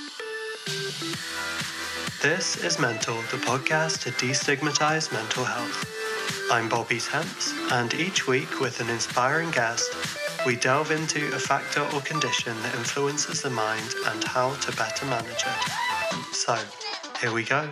This is Mental, the podcast to destigmatize mental health. I'm Bobby Temps, and each week with an inspiring guest, we delve into a factor or condition that influences the mind and how to better manage it. So, here we go.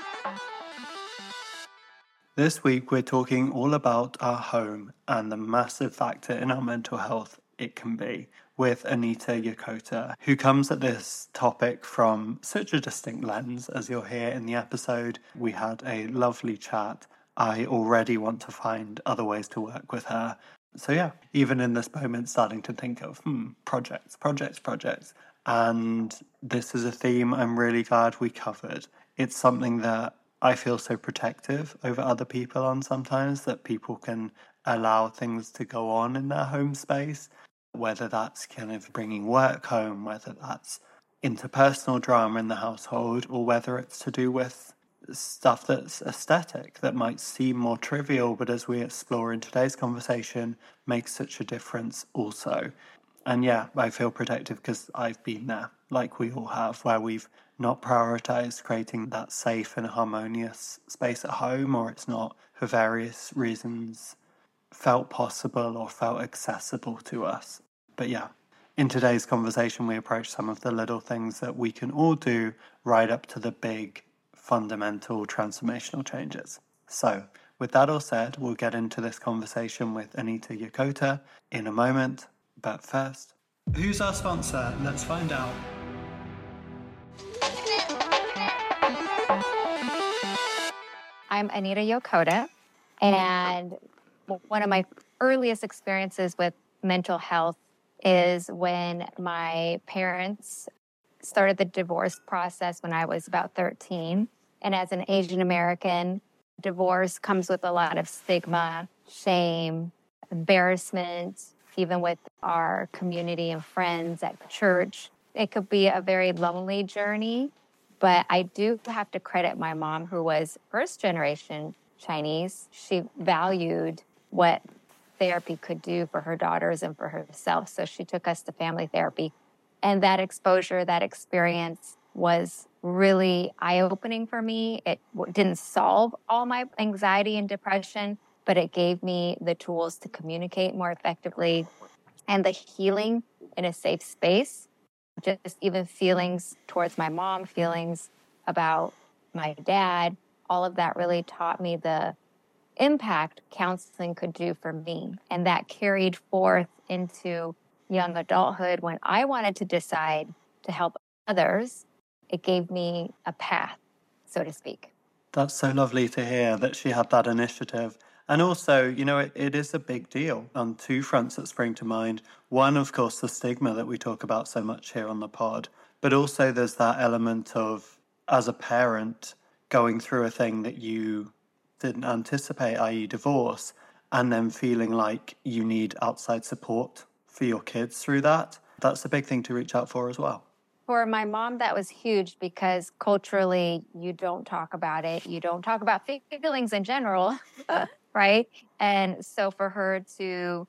This week we're talking all about our home and the massive factor in our mental health it can be, with Anita Yokota, who comes at this topic from such a distinct lens. As you'll hear in the episode, we had a lovely chat. I already want to find other ways to work with her. So yeah, even in this moment, starting to think of projects. And this is a theme I'm really glad we covered. It's something that I feel so protective over other people on sometimes, that people can allow things to go on in their home space, whether that's kind of bringing work home, whether that's interpersonal drama in the household, or whether it's to do with stuff that's aesthetic, that might seem more trivial, but as we explore in today's conversation, makes such a difference also. And yeah, I feel protective because I've been there, like we all have, where we've not prioritized creating that safe and harmonious space at home, or it's not, for various reasons, felt possible or felt accessible to us. But yeah, in today's conversation, we approach some of the little things that we can all do right up to the big, fundamental transformational changes. So, with that all said, we'll get into this conversation with Anita Yokota in a moment. But first, who's our sponsor? Let's find out. I'm Anita Yokota, and one of my earliest experiences with mental health is when my parents started the divorce process when I was about 13. And as an Asian American, divorce comes with a lot of stigma, shame, embarrassment, even with our community and friends at church. It could be a very lonely journey, but I do have to credit my mom, who was first generation Chinese. She valued what therapy could do for her daughters and for herself. So she took us to family therapy. And that exposure, that experience was really eye-opening for me. It didn't solve all my anxiety and depression, but it gave me the tools to communicate more effectively and the healing in a safe space. Just even feelings towards my mom, feelings about my dad, all of that really taught me the impact counseling could do for me. And that carried forth into young adulthood when I wanted to decide to help others. It gave me a path, so to speak. That's so lovely to hear that she had that initiative. And also, it is a big deal on two fronts that spring to mind. One, of course, the stigma that we talk about so much here on the pod. But also there's that element of, as a parent, going through a thing that you didn't anticipate, i.e. divorce, and then feeling like you need outside support for your kids through that. That's a big thing to reach out for as well. For my mom, that was huge because culturally, you don't talk about it. You don't talk about feelings in general, right? And so for her to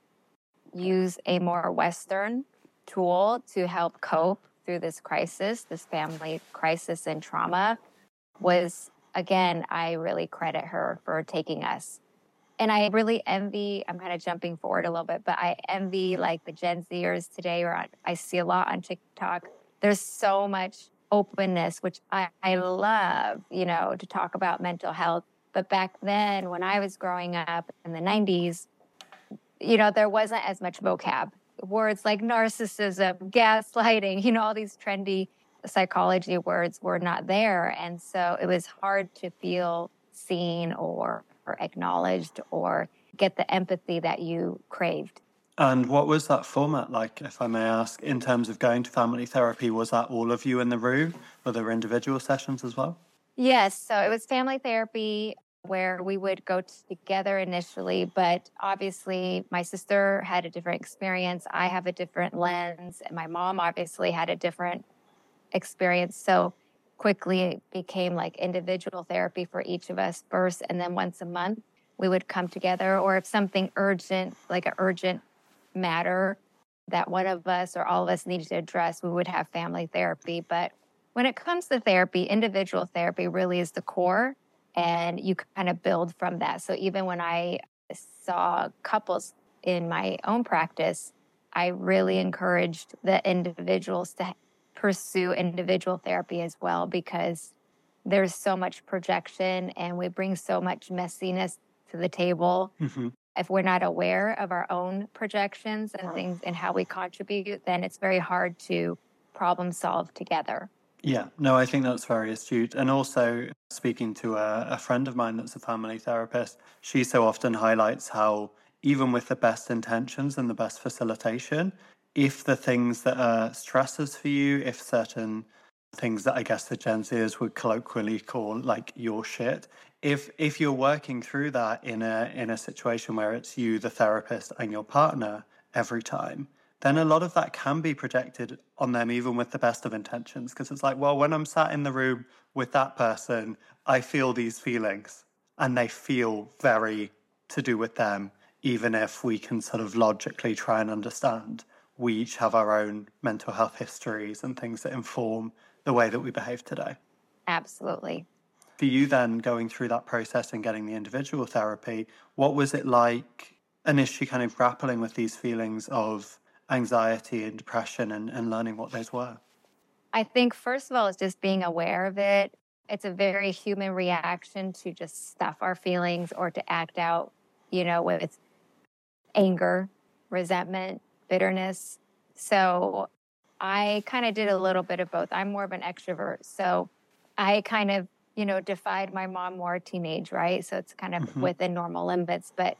use a more Western tool to help cope through this crisis, this family crisis and trauma, was, again, I really credit her for taking us. And I really envy, I'm kind of jumping forward a little bit, but I envy like the Gen Zers today, or I see a lot on TikTok. There's so much openness, which I love, to talk about mental health. But back then, when I was growing up in the 90s, there wasn't as much vocab. Words like narcissism, gaslighting, all these trendy psychology words were not there. And so it was hard to feel seen or acknowledged or get the empathy that you craved. And what was that format like, if I may ask, in terms of going to family therapy? Was that all of you in the room? Were there individual sessions as well? Yes. So it was family therapy where we would go together initially, but obviously my sister had a different experience. I have a different lens, and my mom obviously had a different experience. So quickly it became like individual therapy for each of us first, and then once a month we would come together. Or if something urgent, like an urgent matter that one of us or all of us needed to address, we would have family therapy. But when it comes to therapy, individual therapy really is the core, and you kind of build from that. So even when I saw couples in my own practice, I really encouraged the individuals to pursue individual therapy as well, because there's so much projection and we bring so much messiness to the table. Hmm. If we're not aware of our own projections and things and how we contribute, then it's very hard to problem solve together. Yeah, no, I think that's very astute. And also, speaking to a friend of mine that's a family therapist, she so often highlights how, even with the best intentions and the best facilitation, if the things that are stressors for you, if certain things that I guess the Gen Zers would colloquially call like your shit, if you're working through that in a situation where it's you, the therapist, and your partner every time, then a lot of that can be projected on them, even with the best of intentions. Because it's like, well, when I'm sat in the room with that person, I feel these feelings and they feel very to do with them, even if we can sort of logically try and understand. We each have our own mental health histories and things that inform the way that we behave today. Absolutely. For you, then, going through that process and getting the individual therapy, what was it like initially kind of grappling with these feelings of anxiety and depression and learning what those were? I think, first of all, it's just being aware of it. It's a very human reaction to just stuff our feelings or to act out, with anger, resentment, bitterness. So I kind of did a little bit of both. I'm more of an extrovert. So I kind of, defied my mom more teenage, right? So it's kind of Hmm. within normal limits. But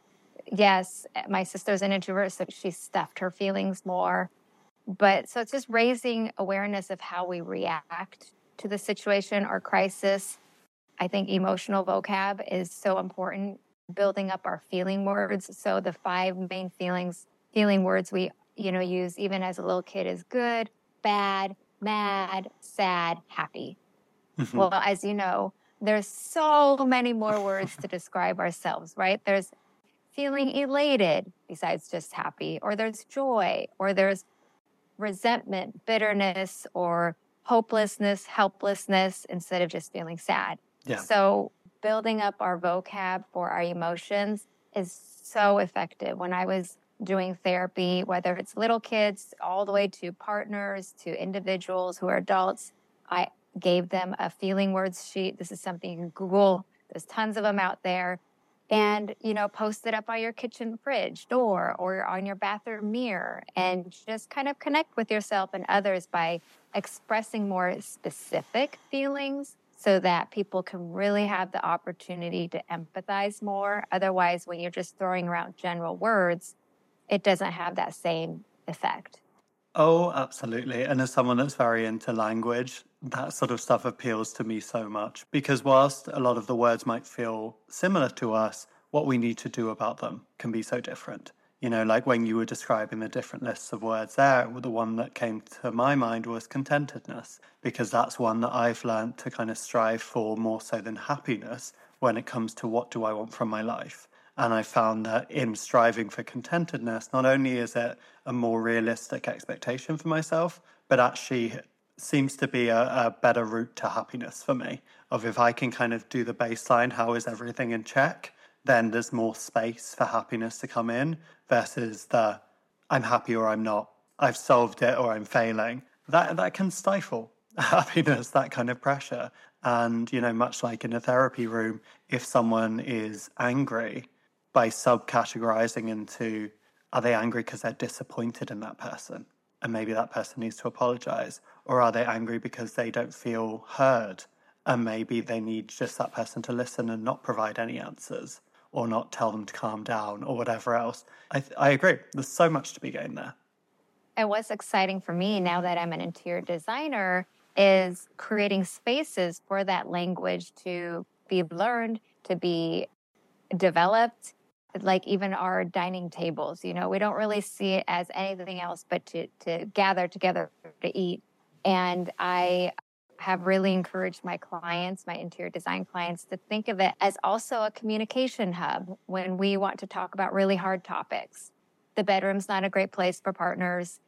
yes, my sister's an introvert, so she stuffed her feelings more. But so it's just raising awareness of how we react to the situation or crisis. I think emotional vocab is so important, building up our feeling words. So the five main feeling words we, use even as a little kid is good, bad, mad, sad, happy. Hmm. Well, as you know, there's so many more words to describe ourselves, right? There's feeling elated besides just happy, or there's joy, or there's resentment, bitterness, or hopelessness, helplessness, instead of just feeling sad. Yeah. So, building up our vocab for our emotions is so effective. When I was doing therapy, whether it's little kids all the way to partners, to individuals who are adults, I gave them a feeling words sheet. This is something you can Google, there's tons of them out there. And, post it up on your kitchen fridge door or on your bathroom mirror, and just kind of connect with yourself and others by expressing more specific feelings so that people can really have the opportunity to empathize more. Otherwise, when you're just throwing around general words, it doesn't have that same effect. Oh, absolutely. And as someone that's very into language, that sort of stuff appeals to me so much because whilst a lot of the words might feel similar to us, what we need to do about them can be so different. Like when you were describing the different lists of words there, the one that came to my mind was contentedness, because that's one that I've learned to kind of strive for more so than happiness when it comes to what do I want from my life. And I found that in striving for contentedness, not only is it a more realistic expectation for myself, but actually seems to be a better route to happiness for me. Of if I can kind of do the baseline, how is everything in check, then there's more space for happiness to come in versus the I'm happy or I'm not, I've solved it or I'm failing. That can stifle happiness, that kind of pressure. And, much like in a therapy room, if someone is angry, by subcategorizing into are they angry because they're disappointed in that person and maybe that person needs to apologize, or are they angry because they don't feel heard and maybe they need just that person to listen and not provide any answers or not tell them to calm down or whatever else. I agree, there's so much to be gained there. And what's exciting for me now that I'm an interior designer is creating spaces for that language to be learned, to be developed. Like even our dining tables, we don't really see it as anything else but to gather together to eat. And I have really encouraged my clients, my interior design clients, to think of it as also a communication hub when we want to talk about really hard topics. The bedroom's not a great place for partners.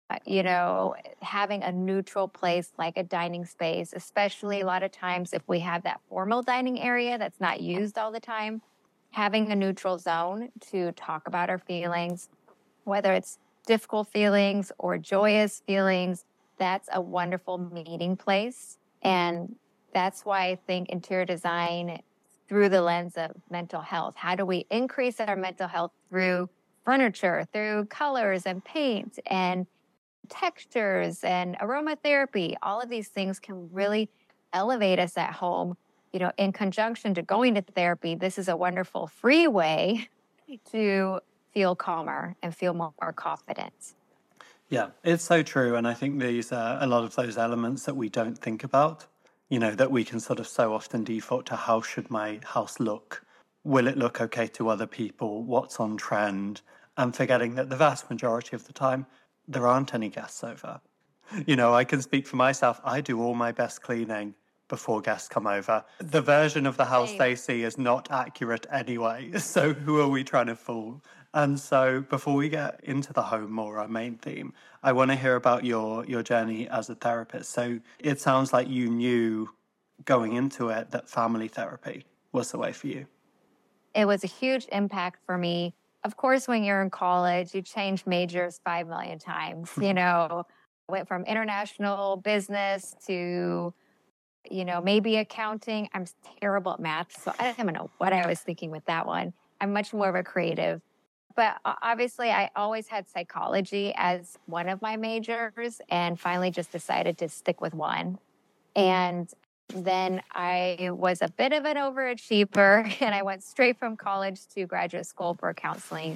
having a neutral place like a dining space, especially a lot of times if we have that formal dining area that's not used all the time, having a neutral zone to talk about our feelings, whether it's difficult feelings or joyous feelings, that's a wonderful meeting place. And that's why I think interior design through the lens of mental health. How do we increase our mental health through furniture, through colors and paint and textures and aromatherapy? All of these things can really elevate us at home. In conjunction to going to therapy, this is a wonderful free way to feel calmer and feel more confident. Yeah, it's so true. And I think these are a lot of those elements that we don't think about, that we can sort of so often default to how should my house look? Will it look okay to other people? What's on trend? And forgetting that the vast majority of the time, there aren't any guests over. I can speak for myself. I do all my best cleaning before guests come over. The version of the house they see is not accurate anyway. So who are we trying to fool? And so before we get into the home more, our main theme, I want to hear about your journey as a therapist. So it sounds like you knew going into it that family therapy was the way for you. It was a huge impact for me. Of course, when you're in college, you change majors 5 million times. Went from international business to, maybe accounting. I'm terrible at math, so I don't even know what I was thinking with that one. I'm much more of a creative. But obviously, I always had psychology as one of my majors and finally just decided to stick with one. And then I was a bit of an overachiever and I went straight from college to graduate school for counseling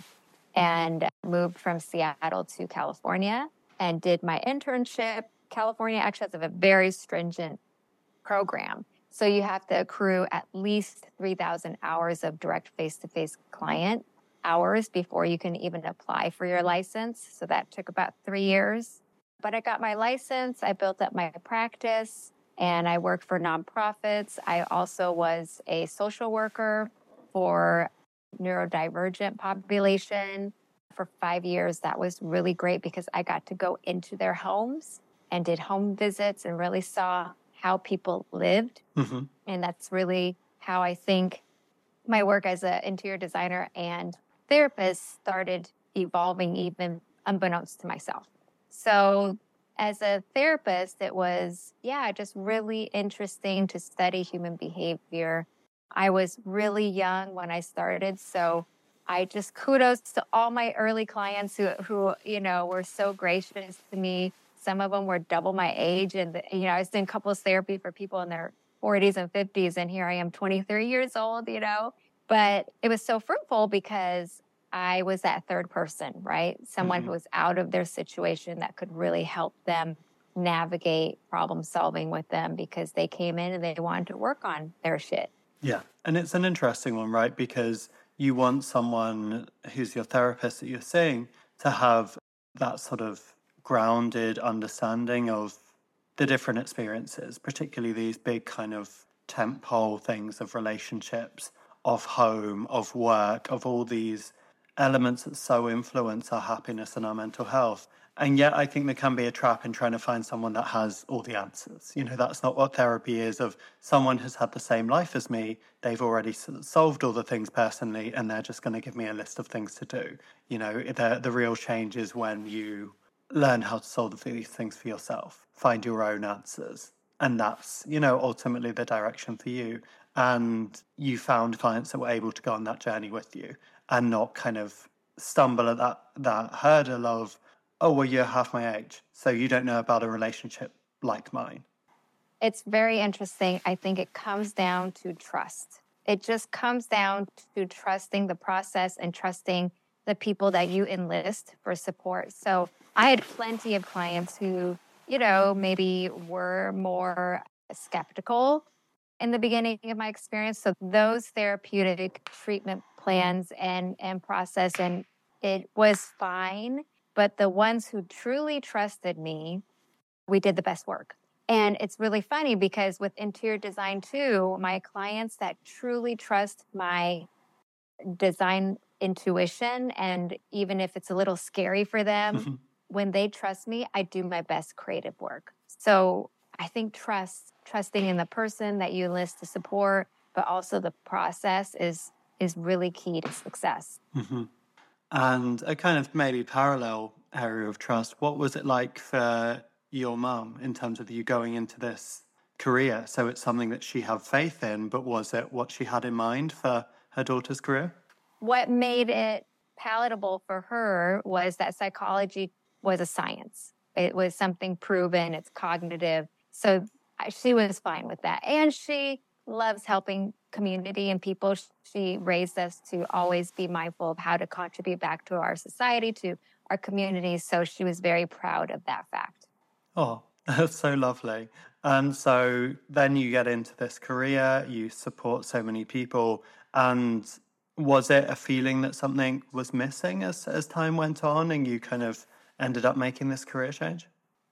and moved from Seattle to California and did my internship. California actually has a very stringent program. So you have to accrue at least 3,000 hours of direct face-to-face client hours before you can even apply for your license. So that took about 3 years. But I got my license, I built up my practice, and I worked for nonprofits. I also was a social worker for neurodivergent population for 5 years. That was really great because I got to go into their homes and did home visits and really saw how people lived. Mm-hmm. And that's really how I think my work as an interior designer and therapist started evolving, even unbeknownst to myself. So as a therapist, it was, just really interesting to study human behavior. I was really young when I started, so I just kudos to all my early clients who were so gracious to me. Some of them were double my age, and I was doing couples therapy for people in their 40s and 50s, and here I am 23 years old, But it was so fruitful because I was that third person, right? Someone who was out of their situation that could really help them navigate problem solving with them because they came in and they wanted to work on their shit. Yeah. And it's an interesting one, right? Because you want someone who's your therapist that you're seeing to have that sort of grounded understanding of the different experiences, particularly these big kind of tentpole things of relationships, of home, of work, of all these elements that so influence our happiness and our mental health. And yet I think there can be a trap in trying to find someone that has all the answers. That's not what therapy is. Of someone who's had the same life as me, they've already solved all the things personally, and they're just going to give me a list of things to do. The real change is when you learn how to solve these things for yourself, find your own answers. And that's, ultimately the direction for you. And you found clients that were able to go on that journey with you and not kind of stumble at that hurdle of, oh, well, you're half my age, so you don't know about a relationship like mine. It's very interesting. I think it comes down to trust. It just comes down to trusting the process and trusting the people that you enlist for support. So I had plenty of clients who, maybe were more skeptical in the beginning of my experience. So those therapeutic treatment plans and process, and it was fine. But the ones who truly trusted me, we did the best work. And it's really funny because with interior design too, my clients that truly trust my design intuition, and even if it's a little scary for them, when they trust me, I do my best creative work. So I think trusting in the person that you enlist to support, but also the process is really key to success. Mm-hmm. And a kind of maybe parallel area of trust, what was it like for your mum in terms of you going into this career? So it's something that she had faith in, but was it what she had in mind for her daughter's career? What made it palatable for her was that psychology was a science. It was something proven, it's cognitive. So she was fine with that. And she loves helping community and people. She raised us to always be mindful of how to contribute back to our society, to our communities. So she was very proud of that fact. Oh, that's so lovely. And so then you get into this career, you support so many people. And was it a feeling that something was missing as time went on and you kind of ended up making this career change?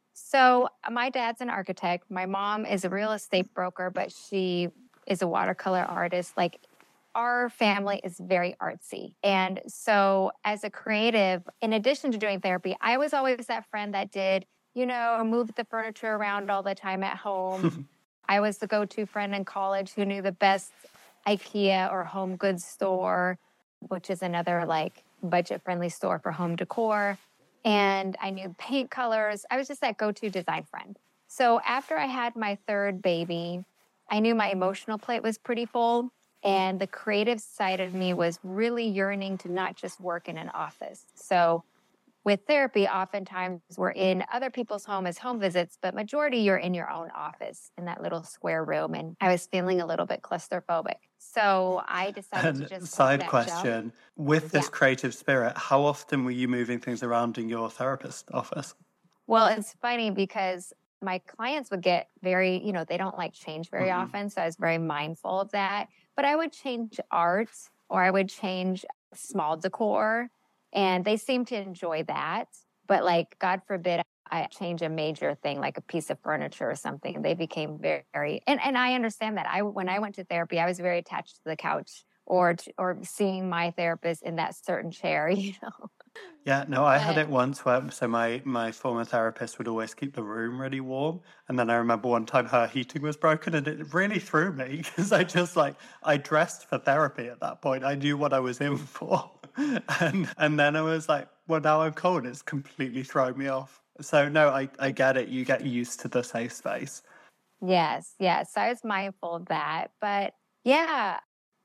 So my dad's an architect. My mom is a real estate broker, but she is a watercolor artist. Like our family is very artsy. And so as a creative, in addition to doing therapy, I was always that friend that did, move the furniture around all the time at home. I was the go-to friend in college who knew the best IKEA or home goods store, which is another like budget-friendly store for home decor. And I knew paint colors. I was just that go-to design friend. So after I had my third baby, I knew my emotional plate was pretty full. And the creative side of me was really yearning to not just work in an office. So with therapy, oftentimes we're in other people's home as home visits, but majority you're in your own office in that little square room. And I was feeling a little bit claustrophobic. So I decided to just side take that question, jump. with this Yeah. creative spirit, how often were you moving things around in your therapist office? Well, it's funny because my clients would get very, they don't like change very often. So I was very mindful of that. But I would change art or I would change small decor. And they seem to enjoy that. But like, God forbid, I change a major thing like a piece of furniture or something. They became very, and I understand that. When I went to therapy, I was very attached to the couch or seeing my therapist in that certain chair, Yeah, no, I had But it once where so my former therapist would always keep the room really warm. And then I remember one time her heating was broken and it really threw me because I dressed for therapy at that point. I knew what I was in for. And then I was like, well, now I'm cold. It's completely thrown me off. So no, I get it. You get used to the safe space. yes, yes. I was mindful of that. But yeah,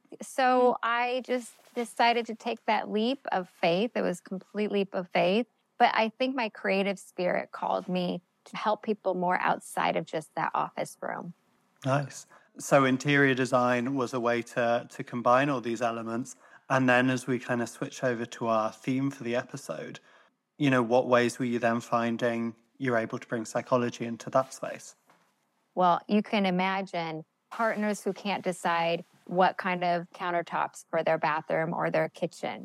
so I just decided to take that leap of faith. It was a complete leap of faith. But I think my creative spirit called me to help people more outside of just that office room. Nice. So interior design was a way to combine all these elements. And then as we kind of switch over to our theme for the episode, what ways were you then finding you're able to bring psychology into that space? Well, you can imagine partners who can't decide what kind of countertops for their bathroom or their kitchen,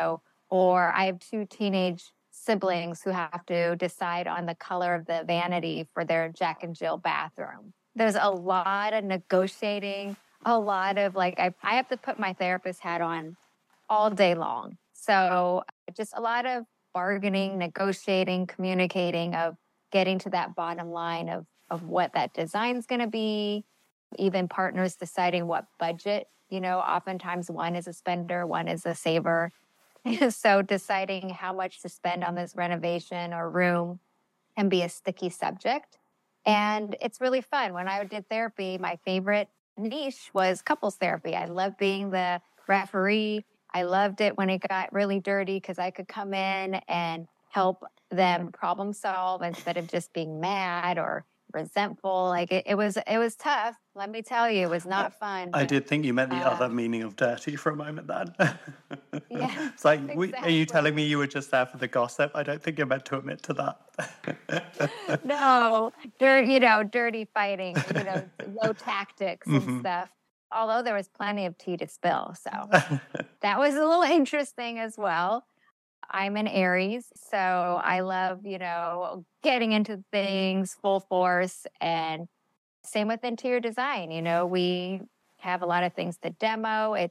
or I have two teenage siblings who have to decide on the color of the vanity for their Jack and Jill bathroom. There's a lot of negotiating, a lot of I have to put my therapist hat on all day long. So just a lot of bargaining, negotiating, communicating of getting to that bottom line of what that design's going to be, even partners deciding what budget, oftentimes one is a spender, one is a saver. So deciding how much to spend on this renovation or room can be a sticky subject. And it's really fun. When I did therapy, my favorite niche was couples therapy. I loved being the referee. I loved it when it got really dirty because I could come in and help them problem solve instead of just being mad or resentful. Like it was tough. Let me tell you, it was not fun. I did think you meant the other meaning of dirty for a moment then. Yeah, It's like, exactly. are you telling me you were just there for the gossip? I don't think you're meant to admit to that. No, dirty fighting, low tactics and stuff. Although there was plenty of tea to spill. So that was a little interesting as well. I'm an Aries, so I love, getting into things full force. And same with interior design. We have a lot of things to demo. It's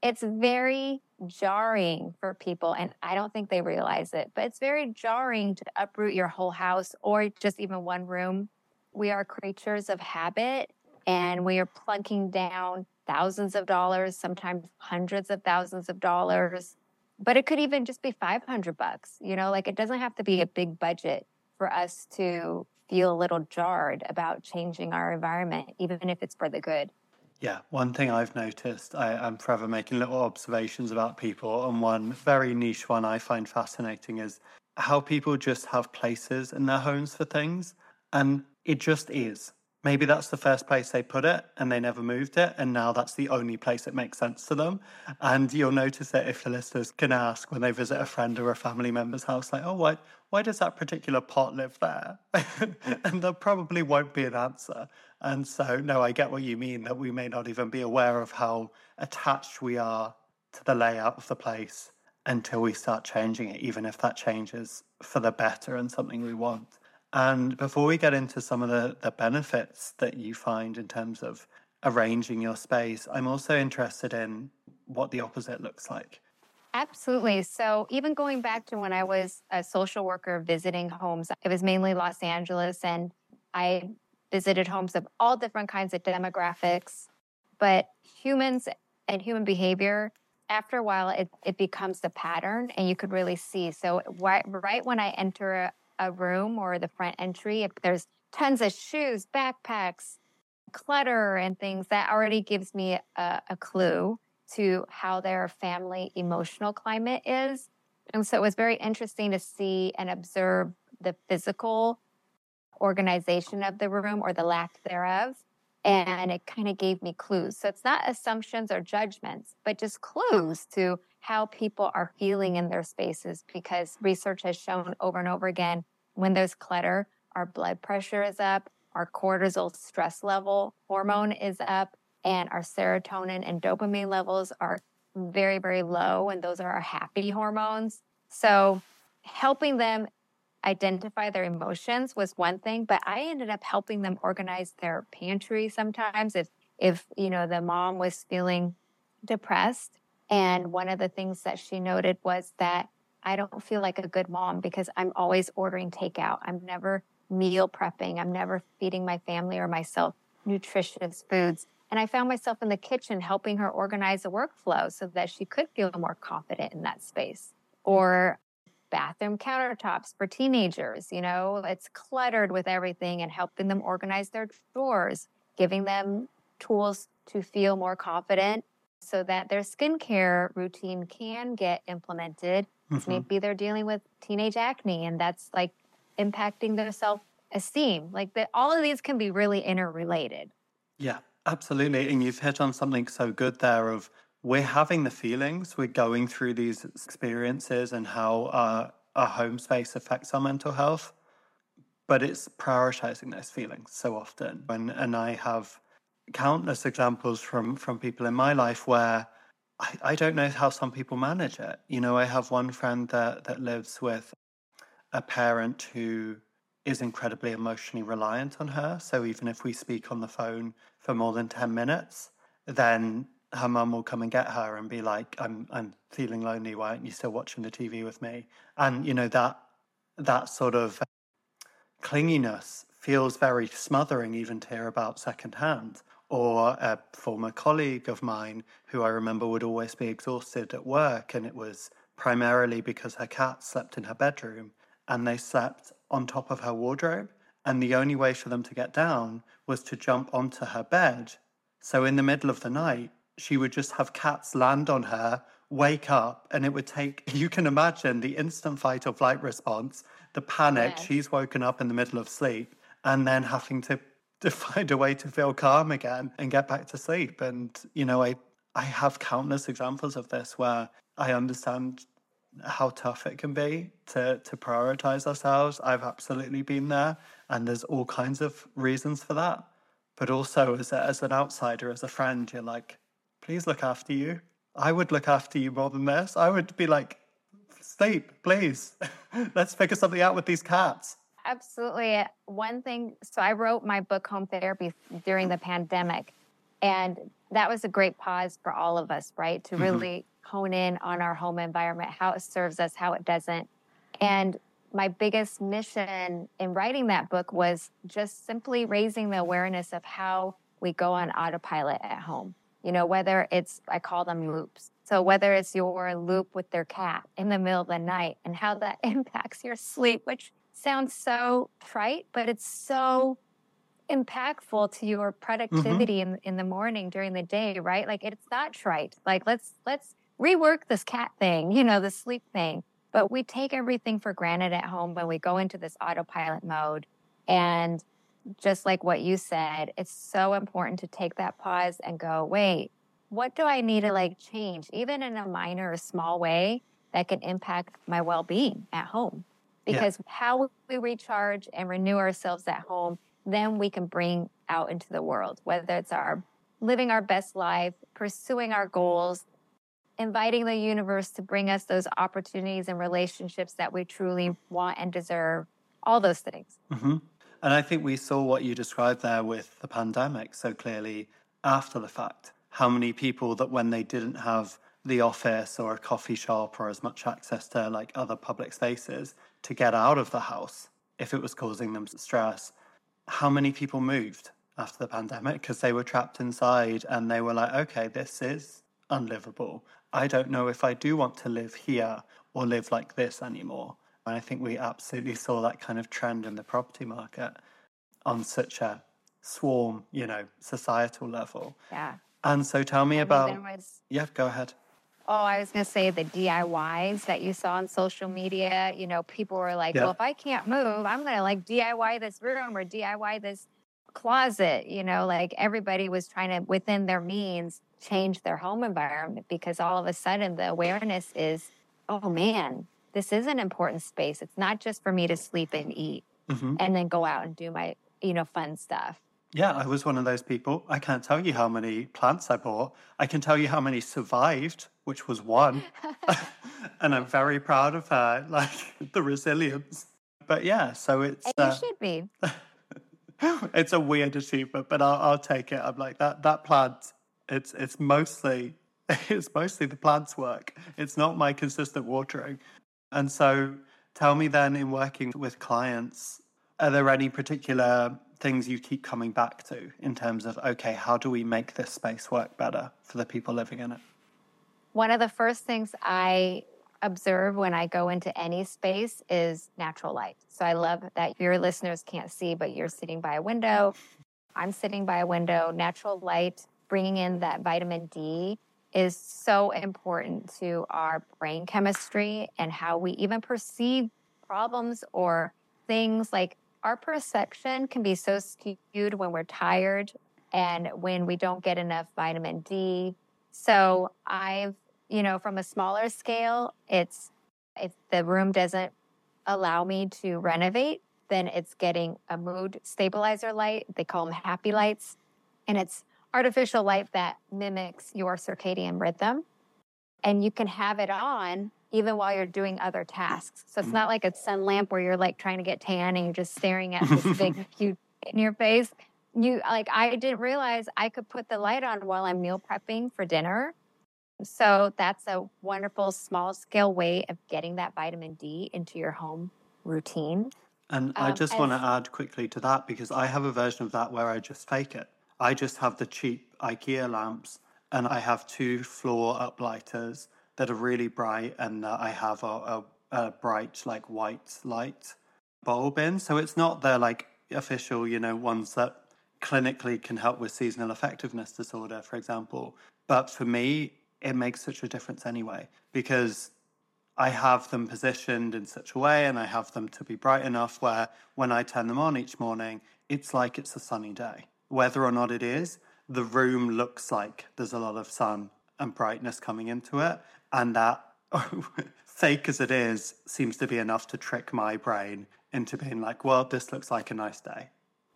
It's very jarring for people, and I don't think they realize it, but it's very jarring to uproot your whole house or just even one room. We are creatures of habit, and we are plunking down thousands of dollars, sometimes hundreds of thousands of dollars, but it could even just be $500. Like it doesn't have to be a big budget for us to feel a little jarred about changing our environment, even if it's for the good. Yeah, one thing I've noticed, I'm forever making little observations about people, and one very niche one I find fascinating is how people just have places in their homes for things, and it just is. Maybe that's the first place they put it and they never moved it, and now that's the only place it makes sense to them. And you'll notice it if the listeners can ask when they visit a friend or a family member's house, like, oh, why does that particular pot live there? And there probably won't be an answer. And so, no, I get what you mean, that we may not even be aware of how attached we are to the layout of the place until we start changing it, even if that changes for the better and something we want. And before we get into some of the benefits that you find in terms of arranging your space, I'm also interested in what the opposite looks like. Absolutely. So even going back to when I was a social worker visiting homes, it was mainly Los Angeles, and I visited homes of all different kinds of demographics. But humans and human behavior, after a while, it becomes the pattern, and you could really see. So right when I enter a room or the front entry, if there's tons of shoes, backpacks, clutter, and things, that already gives me a clue to how their family emotional climate is. And so it was very interesting to see and observe the physical organization of the room or the lack thereof. And it kind of gave me clues. So it's not assumptions or judgments, but just clues to how people are feeling in their spaces, because research has shown over and over again, when there's clutter, our blood pressure is up, our cortisol stress level hormone is up, and our serotonin and dopamine levels are very, very low, and those are our happy hormones. So helping them identify their emotions was one thing, but I ended up helping them organize their pantry sometimes if the mom was feeling depressed. And one of the things that she noted was that I don't feel like a good mom because I'm always ordering takeout. I'm never meal prepping. I'm never feeding my family or myself nutritious foods. And I found myself in the kitchen helping her organize a workflow so that she could feel more confident in that space. Or bathroom countertops for teenagers, it's cluttered with everything, and helping them organize their drawers, giving them tools to feel more confident so that their skincare routine can get implemented. Mm-hmm. Maybe they're dealing with teenage acne, and that's like impacting their self-esteem. Like that, all of these can be really interrelated. Yeah, absolutely. And you've hit on something so good there of we're having the feelings, we're going through these experiences and how our home space affects our mental health, but it's prioritizing those feelings so often. And I have countless examples from people in my life where I don't know how some people manage it. I have one friend that lives with a parent who is incredibly emotionally reliant on her. So even if we speak on the phone for more than 10 minutes, then her mum will come and get her and be like, I'm feeling lonely. Why aren't you still watching the TV with me? And, that sort of clinginess feels very smothering even to hear about secondhand. Or a former colleague of mine who I remember would always be exhausted at work, and it was primarily because her cat slept in her bedroom and they slept on top of her wardrobe, and the only way for them to get down was to jump onto her bed. So in the middle of the night, she would just have cats land on her, wake up, and it would take, you can imagine the instant fight or flight response, the panic. Yes. She's woken up in the middle of sleep and then having to find a way to feel calm again and get back to sleep. And, I have countless examples of this where I understand how tough it can be to prioritize ourselves. I've absolutely been there, and there's all kinds of reasons for that. But also as an outsider, as a friend, you're like, please look after you. I would look after you more than this. I would be like, sleep, please. Let's figure something out with these cats. Absolutely. One thing, so I wrote my book, Home Therapy, during the pandemic. And that was a great pause for all of us, right? To Hmm. really hone in on our home environment, how it serves us, how it doesn't. And my biggest mission in writing that book was just simply raising the awareness of how we go on autopilot at home. Whether it's, I call them loops. So whether it's your loop with their cat in the middle of the night and how that impacts your sleep, which sounds so trite, but it's so impactful to your Hmm. productivity in the morning during the day, right? Like it's not trite. Like let's rework this cat thing, the sleep thing. But we take everything for granted at home when we go into this autopilot mode. And just like what you said, it's so important to take that pause and go, wait, what do I need to change, even in a minor or small way that can impact my well-being at home? Yeah. Because how we recharge and renew ourselves at home, then we can bring out into the world, whether it's our living our best life, pursuing our goals, inviting the universe to bring us those opportunities and relationships that we truly want and deserve, all those things. Hmm. And I think we saw what you described there with the pandemic so clearly after the fact. How many people that when they didn't have the office or a coffee shop or as much access to like other public spaces to get out of the house, if it was causing them stress, how many people moved after the pandemic because they were trapped inside and they were like, okay, this is unlivable. I don't know if I do want to live here or live like this anymore. And I think we absolutely saw that kind of trend in the property market on such a swarm, societal level. Yeah. And so tell me And then there about, was, yeah, go ahead. oh, I was going to say the DIYs that you saw on social media. People were like, Yeah. well, if I can't move, I'm going to DIY this room or DIY this closet. Like everybody was trying to, within their means, change their home environment because all of a sudden the awareness is, oh man, this is an important space. It's not just for me to sleep and eat Hmm. and then go out and do my, fun stuff. Yeah, I was one of those people. I can't tell you how many plants I bought. I can tell you how many survived, which was one. And I'm very proud of her, like the resilience. But yeah, so And you should be. it's a weird achievement, but I'll take it. I'm like that plant. It's mostly it's mostly the plant's work. It's not my consistent watering. And so, tell me then, in working with clients, are there any particular things you keep coming back to in terms of okay, how do we make this space work better for the people living in it? One of the first things I observe when I go into any space is natural light. So I love that your listeners can't see, but you're sitting by a window. I'm sitting by a window. Natural light, bringing in that vitamin D is so important to our brain chemistry and how we even perceive problems or things. Like our perception can be so skewed when we're tired and when we don't get enough vitamin D. So I've, from a smaller scale, it's if the room doesn't allow me to renovate, then it's getting a mood stabilizer light. They call them happy lights. And it's artificial light that mimics your circadian rhythm. And you can have it on even while you're doing other tasks. So it's not like a sun lamp where you're trying to get tan and you're just staring at this big cute in your face. I didn't realize I could put the light on while I'm meal prepping for dinner. So that's a wonderful small scale way of getting that vitamin D into your home routine. And I just want to add quickly to that because I have a version of that where I just fake it. I just have the cheap IKEA lamps and I have 2 floor uplighters that are really bright and I have a bright like white light bulb in. So it's not the official, ones that clinically can help with seasonal affectiveness disorder, for example. But for me, it makes such a difference anyway because I have them positioned in such a way and I have them to be bright enough where when I turn them on each morning, it's like it's a sunny day. Whether or not it is, the room looks like there's a lot of sun and brightness coming into it. And that, fake as it is, seems to be enough to trick my brain into being like, well, this looks like a nice day.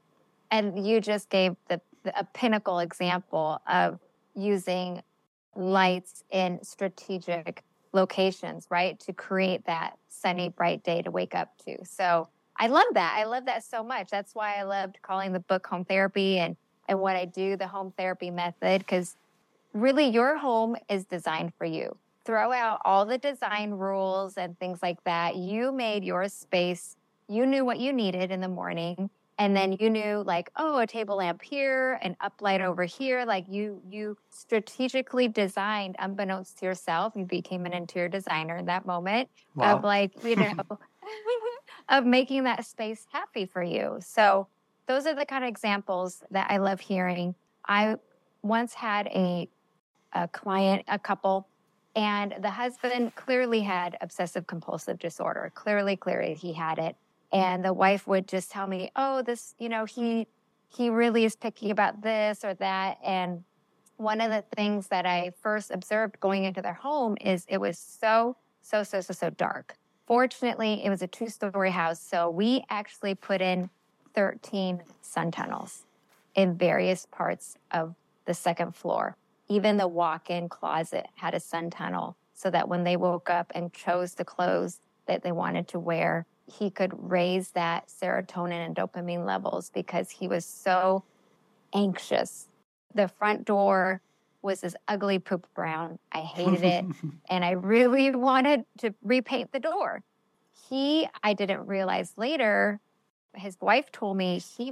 And you just gave a pinnacle example of using lights in strategic locations, right? To create that sunny, bright day to wake up to. So I love that. I love that so much. That's why I loved calling the book Home Therapy. And And when I do the home therapy method, because really your home is designed for you. Throw out all the design rules and things like that. You made your space. You knew what you needed in the morning. And then you knew like, oh, a table lamp here, an uplight over here. Like you strategically designed, unbeknownst to yourself, you became an interior designer in that moment Wow. of like, of making that space happy for you. So those are the kind of examples that I love hearing. I once had a client, a couple, and the husband clearly had obsessive compulsive disorder. Clearly he had it. And the wife would just tell me, oh, this, he really is picky about this or that. And one of the things that I first observed going into their home is it was so dark. Fortunately, it was a 2-story house. So we actually put in 13 sun tunnels in various parts of the second floor. Even the walk-in closet had a sun tunnel so that when they woke up and chose the clothes that they wanted to wear, he could raise that serotonin and dopamine levels because he was so anxious. The front door was this ugly poop brown. I hated it. And I really wanted to repaint the door. I didn't realize later, his wife told me he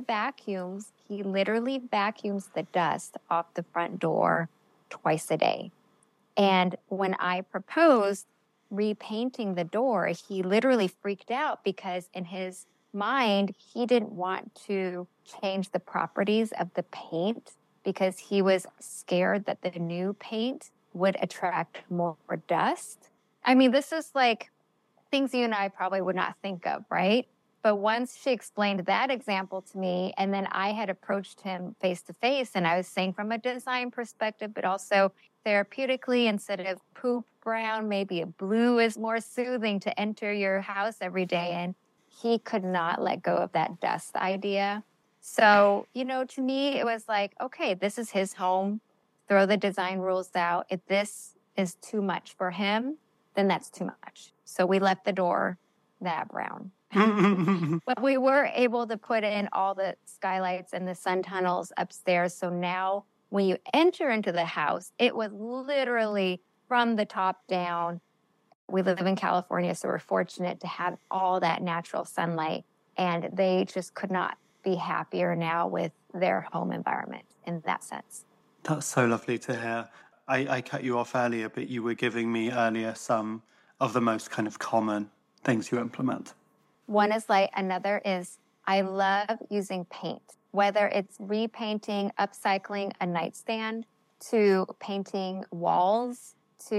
literally vacuums the dust off the front door twice a day. And when I proposed repainting the door, he literally freaked out because in his mind, he didn't want to change the properties of the paint because he was scared that the new paint would attract more dust. I mean, this is like things you and I probably would not think of, right? But once she explained that example to me, and then I had approached him face to face, and I was saying from a design perspective, but also therapeutically, instead of poop brown, maybe a blue is more soothing to enter your house every day. And he could not let go of that dust idea. So, to me, it was like, okay, this is his home. Throw the design rules out. If this is too much for him, then that's too much. So we left the door that brown. But we were able to put in all the skylights and the sun tunnels upstairs. So now when you enter into the house, it was literally from the top down. We live in California, so we're fortunate to have all that natural sunlight. And they just could not be happier now with their home environment in that sense. That's so lovely to hear. I cut you off earlier, but you were giving me earlier some of the most kind of common things you implement. One is light. Another is I love using paint, whether it's repainting, upcycling a nightstand, to painting walls,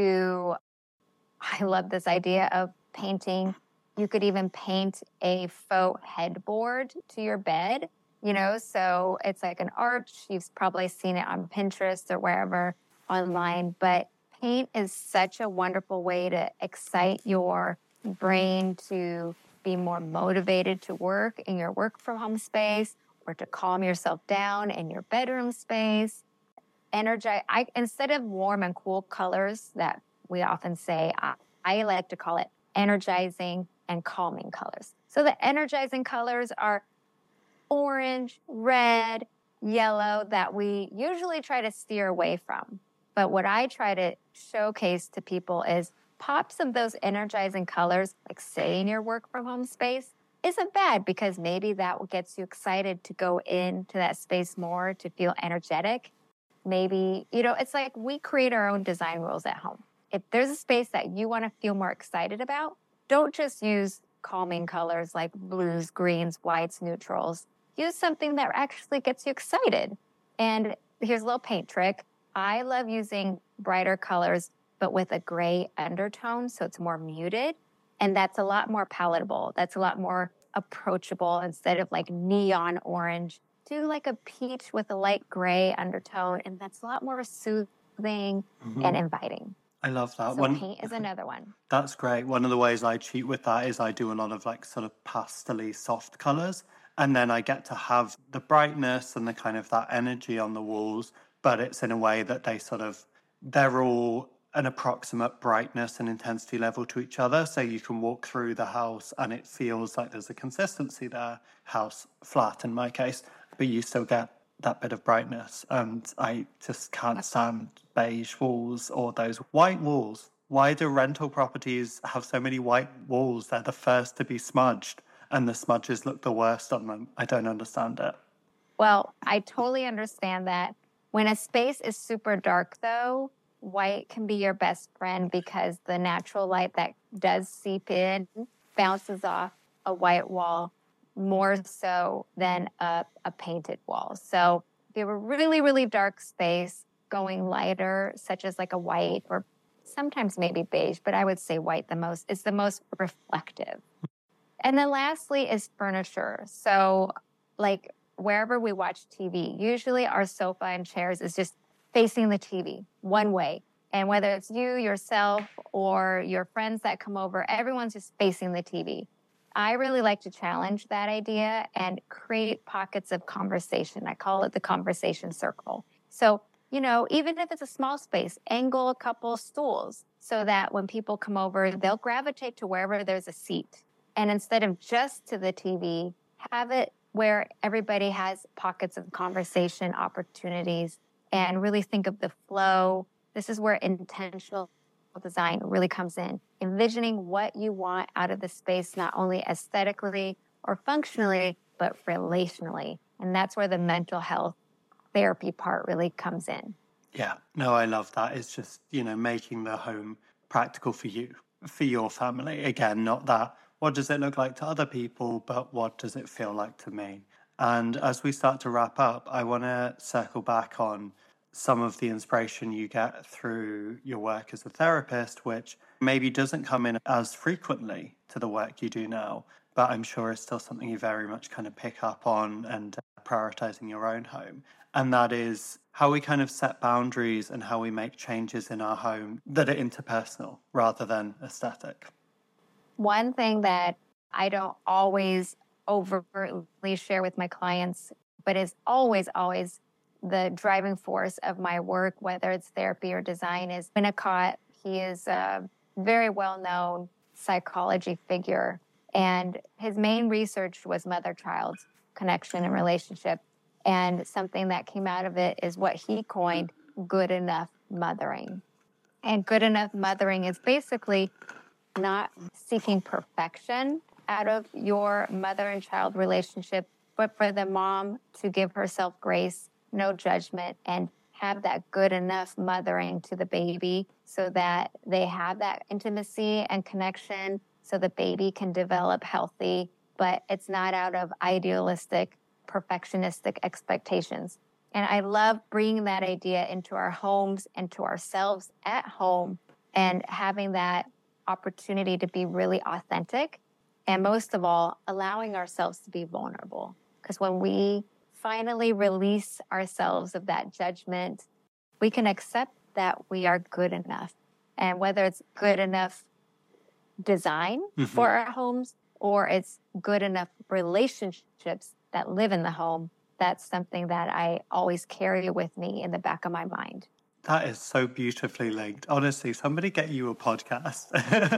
I love this idea of painting. You could even paint a faux headboard to your bed, so it's like an arch. You've probably seen it on Pinterest or wherever online, but paint is such a wonderful way to excite your brain to be more motivated to work in your work from home space or to calm yourself down in your bedroom space. Instead of warm and cool colors that we often say, I like to call it energizing and calming colors. So the energizing colors are orange, red, yellow that we usually try to steer away from. But what I try to showcase to people is pops of those energizing colors, like say in your work from home space, isn't bad because maybe that gets you excited to go into that space more, to feel energetic. Maybe, it's like we create our own design rules at home. If there's a space that you want to feel more excited about, don't just use calming colors like blues, greens, whites, neutrals. Use something that actually gets you excited. And here's a little paint trick. I love using brighter colors, but with a gray undertone, so it's more muted. And that's a lot more palatable. That's a lot more approachable instead of like neon orange. Do like a peach with a light gray undertone, and that's a lot more soothing and inviting. I love that. So paint is another one. That's great. One of the ways I cheat with that is I do a lot of like sort of pastel-y soft colors, and then I get to have the brightness and the kind of that energy on the walls, but it's in a way that they're all an approximate brightness and intensity level to each other. So you can walk through the house and it feels like there's a consistency there, house flat in my case, but you still get that bit of brightness. And I just can't stand beige walls or those white walls. Why do rental properties have so many white walls? They're the first to be smudged, and the smudges look the worst on them. I don't understand it. Well, I totally understand that. When a space is super dark, though, white can be your best friend because the natural light that does seep in bounces off a white wall more so than a painted wall. So if you have a really, really dark space, going lighter, such as like a white or sometimes maybe beige, but I would say white is the most reflective. And then lastly is furniture. So like wherever we watch TV, usually our sofa and chairs is just facing the TV one way. And whether it's you, yourself, or your friends that come over, everyone's just facing the TV. I really like to challenge that idea and create pockets of conversation. I call it the conversation circle. So, even if it's a small space, angle a couple stools so that when people come over, they'll gravitate to wherever there's a seat. And instead of just to the TV, have it where everybody has pockets of conversation opportunities and really think of the flow. This is where intentional design really comes in. Envisioning what you want out of the space, not only aesthetically or functionally, but relationally. And that's where the mental health therapy part really comes in. Yeah, no, I love that. It's just, making the home practical for you, for your family. Again, not that, what does it look like to other people, but what does it feel like to me? And as we start to wrap up, I want to circle back on some of the inspiration you get through your work as a therapist, which maybe doesn't come in as frequently to the work you do now, but I'm sure it's still something you very much kind of pick up on and prioritizing your own home. And that is how we kind of set boundaries and how we make changes in our home that are interpersonal rather than aesthetic. One thing that I don't always overtly share with my clients, but is always the driving force of my work, whether it's therapy or design, is Winnicott. He is a very well-known psychology figure, and his main research was mother-child connection and relationship. And something that came out of it is what he coined good enough mothering. And good enough mothering is basically not seeking perfection out of your mother and child relationship, but for the mom to give herself grace, no judgment, and have that good enough mothering to the baby so that they have that intimacy and connection so the baby can develop healthy, but it's not out of idealistic, perfectionistic expectations. And I love bringing that idea into our homes and to ourselves at home and having that opportunity to be really authentic. And most of all, allowing ourselves to be vulnerable. Because when we finally release ourselves of that judgment, we can accept that we are good enough. And whether it's good enough design for our homes or it's good enough relationships that live in the home, that's something that I always carry with me in the back of my mind. That is so beautifully linked. Honestly, somebody get you a podcast.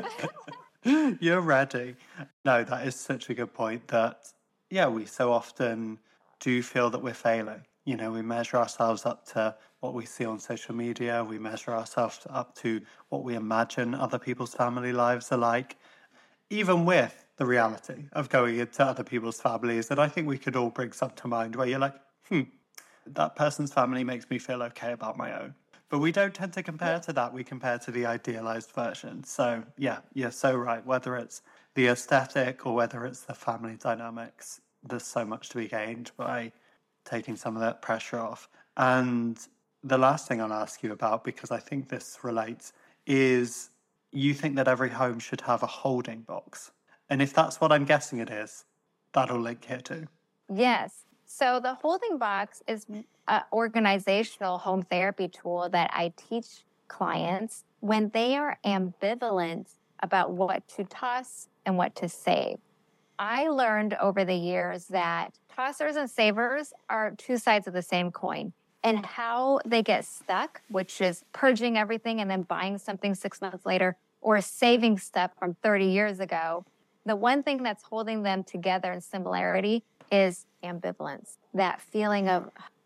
You're ready. No, that is such a good point that, we so often do feel that we're failing. We measure ourselves up to what we see on social media. We measure ourselves up to what we imagine other people's family lives are like, even with the reality of going into other people's families. And I think we could all bring some to mind where you're like, that person's family makes me feel okay about my own. But we don't tend to compare to that. We compare to the idealized version. So, you're so right. Whether it's the aesthetic or whether it's the family dynamics, there's so much to be gained by taking some of that pressure off. And the last thing I'll ask you about, because I think this relates, is you think that every home should have a holding box. And if that's what I'm guessing it is, that'll link here too. Yes. So the holding box is an organizational home therapy tool that I teach clients when they are ambivalent about what to toss and what to save. I learned over the years that tossers and savers are two sides of the same coin. And how they get stuck, which is purging everything and then buying something 6 months later, or saving stuff from 30 years ago, the one thing that's holding them together in similarity is ambivalence. That feeling of,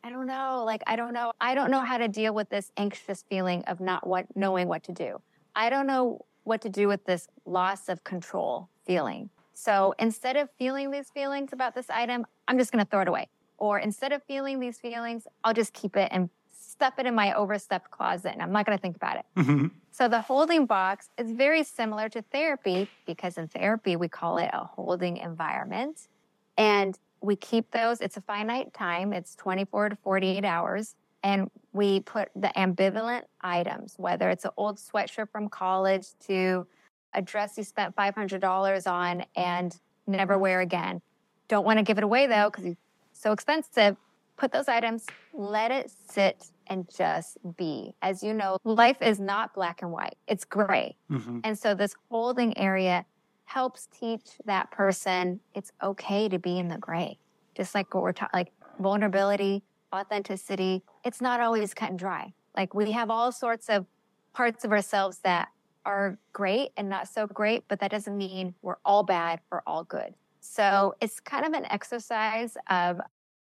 I don't know. Like, I don't know. I don't know how to deal with this anxious feeling of not knowing what to do. I don't know what to do with this loss of control feeling. So instead of feeling these feelings about this item, I'm just going to throw it away. Or instead of feeling these feelings, I'll just keep it and stuff it in my overstuffed closet and I'm not going to think about it. Mm-hmm. So the holding box is very similar to therapy because in therapy, we call it a holding environment. And we keep those, it's a finite time, it's 24 to 48 hours. And we put the ambivalent items, whether it's an old sweatshirt from college to a dress you spent $500 on and never wear again. Don't want to give it away though, because it's so expensive. Put those items, let it sit and just be. As you know, life is not black and white, it's gray. Mm-hmm. And so this holding area helps teach that person it's okay to be in the gray. Just like what we're talking, like vulnerability, authenticity, it's not always cut and dry. Like we have all sorts of parts of ourselves that are great and not so great, but that doesn't mean we're all bad or all good. So it's kind of an exercise of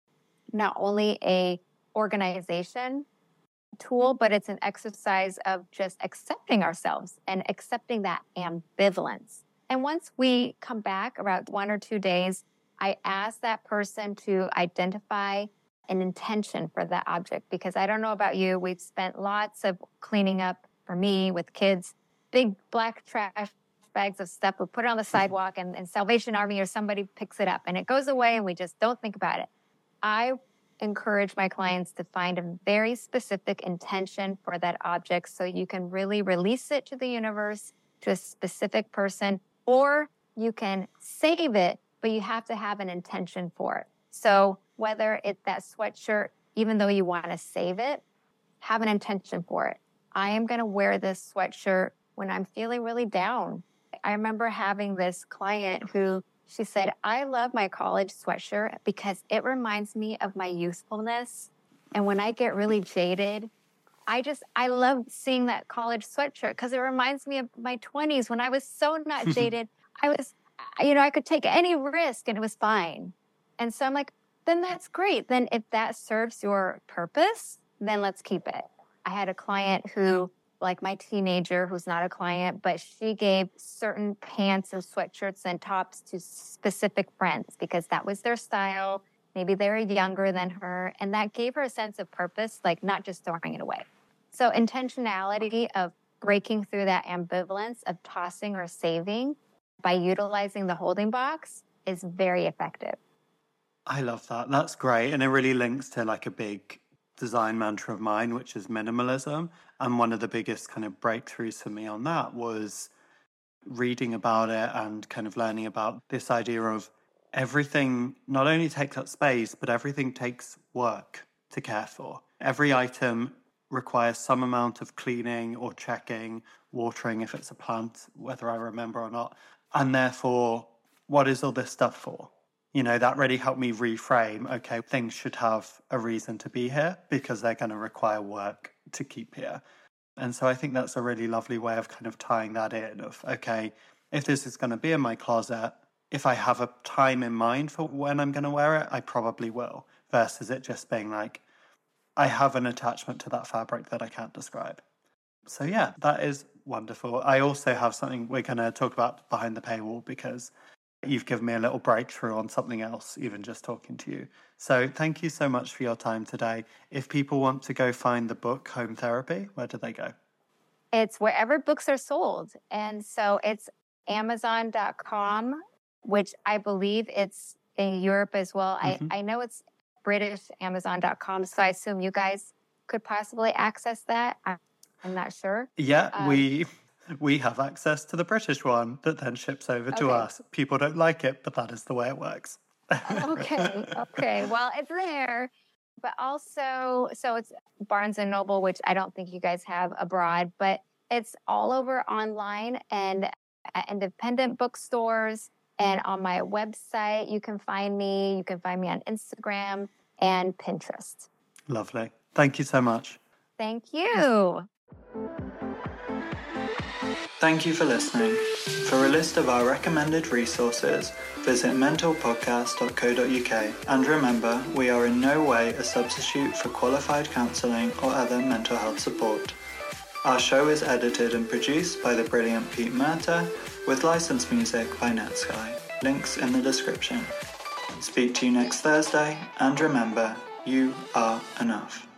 not only a organization tool, but it's an exercise of just accepting ourselves and accepting that ambivalence. And once we come back about 1 or 2 days, I ask that person to identify an intention for that object, because I don't know about you, we've spent lots of cleaning up for me with kids, big black trash bags of stuff. We put it on the sidewalk and Salvation Army or somebody picks it up and it goes away and we just don't think about it. I encourage my clients to find a very specific intention for that object so you can really release it to the universe, to a specific person, or you can save it, but you have to have an intention for it. So whether it's that sweatshirt, even though you want to save it, have an intention for it. I am going to wear this sweatshirt when I'm feeling really down. I remember having this client who she said, I love my college sweatshirt because it reminds me of my youthfulness. And when I get really jaded, I love seeing that college sweatshirt because it reminds me of my 20s when I was so not jaded. I could take any risk and it was fine. And so I'm like, then that's great. Then if that serves your purpose, then let's keep it. I had a client who, like my teenager, who's not a client, but she gave certain pants and sweatshirts and tops to specific friends because that was their style. Maybe they were younger than her. And that gave her a sense of purpose, like not just throwing it away. So intentionality of breaking through that ambivalence of tossing or saving by utilizing the holding box is very effective. I love that. That's great. And it really links to like a big design mantra of mine, which is minimalism. And one of the biggest kind of breakthroughs for me on that was reading about it and kind of learning about this idea of everything not only takes up space, but everything takes work to care for. Every item requires some amount of cleaning or checking, watering if it's a plant, whether I remember or not. And therefore, what is all this stuff for? You know, that really helped me reframe, okay, things should have a reason to be here because they're going to require work to keep here. And so I think that's a really lovely way of kind of tying that in of, okay, if this is going to be in my closet, if I have a time in mind for when I'm going to wear it, I probably will, versus it just being like, I have an attachment to that fabric that I can't describe. So yeah, that is wonderful. I also have something we're going to talk about behind the paywall because you've given me a little breakthrough on something else, even just talking to you. So thank you so much for your time today. If people want to go find the book, Home Therapy, where do they go? It's wherever books are sold. And so it's Amazon.com, which I believe it's in Europe as well. Mm-hmm. I know it's British Amazon.com, so I assume you guys could possibly access that. I'm not sure. Yeah, we have access to the British one that then ships over to us. People don't like it, but that is the way it works. Okay. Well, it's there. But also, so it's Barnes & Noble, which I don't think you guys have abroad, but it's all over online and at independent bookstores and on my website. You can find me. You can find me on Instagram and Pinterest. Lovely. Thank you so much. Thank you. Thank you for listening. For a list of our recommended resources, visit mentalpodcast.co.uk. And remember, we are in no way a substitute for qualified counselling or other mental health support. Our show is edited and produced by the brilliant Pete Murta, with licensed music by Netsky. Links in the description. Speak to you next Thursday, and remember, you are enough.